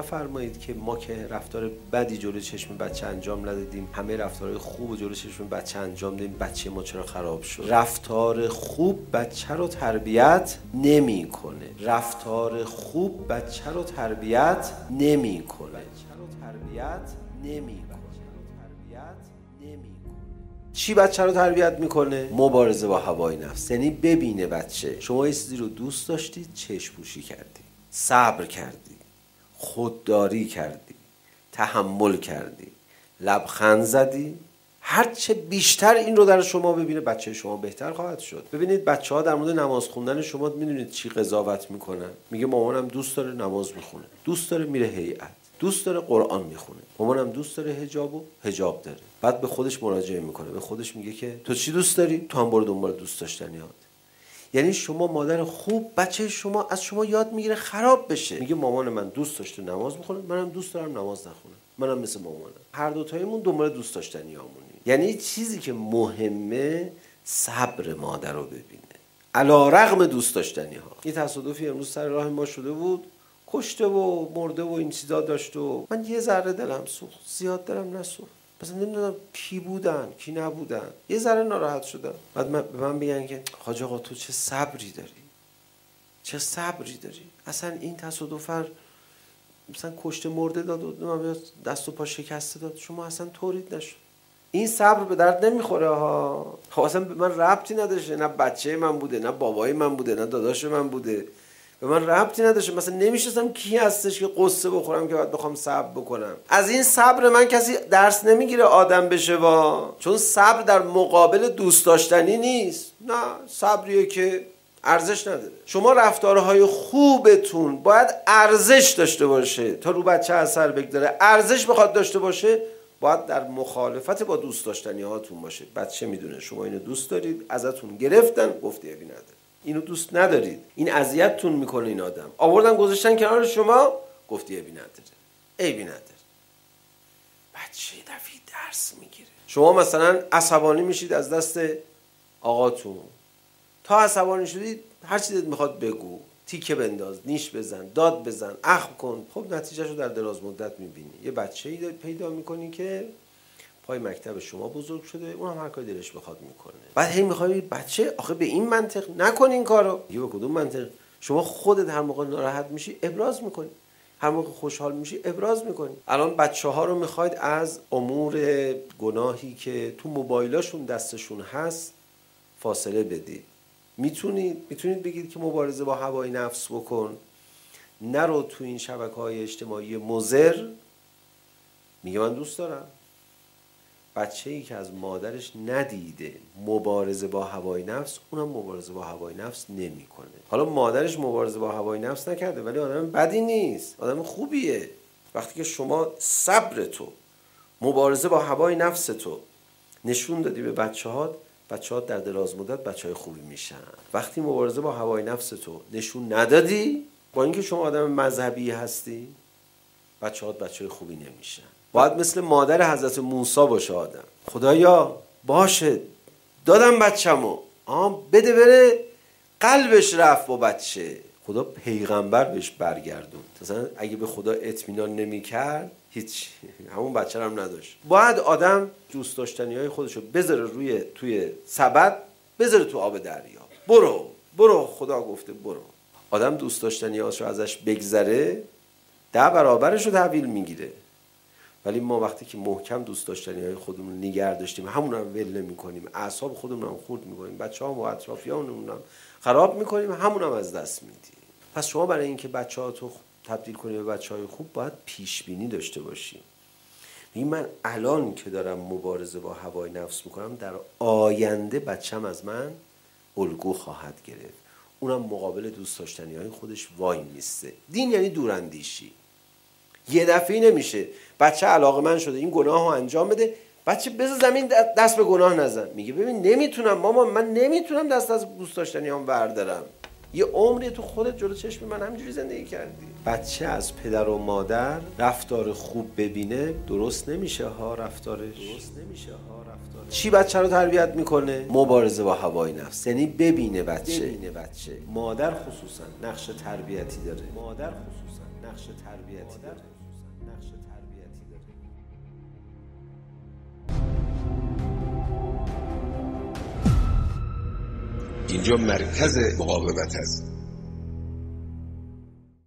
نفرمایید که ما که رفتار بدی جلوی چشم بچه انجام ندادیم، همه رفتارهای خوب جلوی چشم بچه انجام دادیم، بچه ما چرا خراب شد؟ رفتار خوب بچه رو تربیت نمیکنه. رفتار خوب بچه رو تربیت نمیکنه. چی بچه رو تربیت میکنه؟ مبارزه با هوای نفس. یعنی ببینه بچه شما یه چیزی رو دوست داشتید، چشم پوشی کردی، صبر کردی، خودداری کردی، تحمل کردی، لبخند زدی. هرچه بیشتر این رو در شما ببینه بچه شما بهتر خواهد شد. ببینید بچه ها در مورد نماز خوندن شما میدونید چی قضاوت میکنن؟ میگه مامانم دوست داره نماز میخونه، دوست داره میره هیئت، دوست داره قرآن میخونه، مامانم دوست داره حجاب داره. بعد به خودش مراجعه میکنه، به خودش میگه که تو چی دوست داری؟ تو هم برو دنبال دوست داشتنیات. یعنی شما مادر خوب بچه شما از شما یاد میگیره خراب بشه. میگه مامان من دوست داشته نماز بخونه، منم دوست دارم نماز نخونم، منم مثل مامانم. هر دو تایمون دنبال دوست داشتنیامونیم. یعنی چیزی که مهمه صبر مادر رو ببینه علی رغم دوست داشتنی ها. یه تصادفی امروز سر راه ما شده بود، کشته و مرده و این چیزا داشت و من یه ذره دلم سوخت، زیاد دلم نسوخت. مثلا نمیدونم کی بودن کی نبودن، یه ذره ناراحت شدم. بعد به من بگن که حاج آقا تو چه صبری داری، چه صبری داری. اصلا این تصادف مثلا کشته مرده داد و دست و پا شکسته داد، شما اصلا طورید نشد. این صبر به درد نمیخوره ها. خب اصلا به من ربطی نداشته، نه بچه من بوده، نه بابای من بوده، نه داداش من بوده، به من ربطی نداشته. مثلا نمیشناسم کی هستش که قصه بخورم که باید بخوام صبر بکنم. از این صبر من کسی درس نمیگیره آدم بشه چون صبر در مقابل دوست داشتنی نیست. نه، صبریه که ارزش نداره. شما رفتارهای خوبتون باید ارزش داشته باشه تا رو بچه اثر بگذاره. ارزش بخواد داشته باشه باید در مخالفت با دوست داشتنی هاتون باشه. بچه میدونه شما اینو دوست دارید، ازتون گرفتن، گفتی عیبی نداره. اینو دوست ندارید، این اذیتتون میکنه، این آدم آوردن گذاشتن کنار شما، گفتی عیبی نداره، عیبی نداره. بچه دفعه درس میگیره. شما مثلا عصبانی میشید از دست آقاتون، تا عصبانی شدید هر چی دلت میخواد بگو، تیکه بنداز، نیش بزن، داد بزن، اخم کن. خب نتیجهشو در دراز مدت میبینی. یه بچه‌ای پیدا میکنی که پای مکتب شما بزرگ شده، اونم هر کاری دلش بخواد میکنه. بعد هی میخوای بچه آخه به این منطق نکن این کارو. یه به کدوم منطق؟ شما خودت هر موقع ناراحت میشی ابراز میکنی، هر موقع خوشحال میشی ابراز میکنی. الان بچه‌ها رو میخواید از امور گناهی که تو موبایلاشون دستشون هست فاصله بدید. میتونید بگید که مبارزه با هوای نفس بکن، نرو تو این شبکه‌های اجتماعی مضر. میگه من دوست دارم. بچه‌ای که از مادرش ندیده مبارزه با هوای نفس، اونم مبارزه با هوای نفس نمیکنه. حالا مادرش مبارزه با هوای نفس نکرده ولی آدم بدی نیست، آدم خوبیه. وقتی که شما صبر تو، مبارزه با هوای نفس تو نشون دادی به بچه‌هات در دراز مدت بچه‌های خوبی میشن. وقتی مبارزه با هوای نفس تو نشون ندادی، با اینکه شما آدم مذهبی هستی، بچه‌هات بچه‌های خوبی نمیشن. باید مثل مادر حضرت موسی باشه آدم. خدایا باشه دادم بچه‌مو، بده بره. قلبش رفت با بچه. خدا پیغمبر بهش برگردون. مثلا اگه به خدا اطمینان نمی‌کرد هیچ، همون بچه هم نداشت. باید آدم دوست داشتنی‌های خودشو بذاره توی سبد، بذاره تو آب دریا. برو خدا گفته برو. آدم دوست داشتنی‌هاشو ازش بگذره 10 برابرشو تحویل میگیره. ولی ما وقتی که محکم دوست داشتنی‌های خودمون نگه داشتیم، همون رو ول نمی‌کنیم، اعصاب خودمون رو خورد می‌کنیم، بچه‌ها و اطرافیانمون رو خراب می‌کنیم، همون رو از دست میدیم. پس شما برای اینکه بچه‌هاتو تبدیل کنی به بچه‌های خوب باید پیش بینی داشته باشی. من الان که دارم مبارزه با هوای نفس میکنم، در آینده بچه‌م از من الگو خواهد گرفت. اونم مقابل دوست داشتنی‌های خودش وای میسته. دین یعنی دوراندیشی. یه دفعه نمیشه بچه علاقه‌مند شده این گناهو انجام بده، بچه بذار زمین دست به گناه نزن. میگه ببین نمیتونم مامان، من نمیتونم دست از دوست داشتنیام بردارم. یه عمری تو خودت جلو چشم من همینجوری زندگی کردی. بچه از پدر و مادر رفتار خوب ببینه درست نمیشه ها رفتارش. چی بچه رو تربیت میکنه؟ مبارزه با هوای نفس. یعنی ببینه بچه مادر خصوصا نقش تربیتی داره. اینجا مرکز مقاومت است.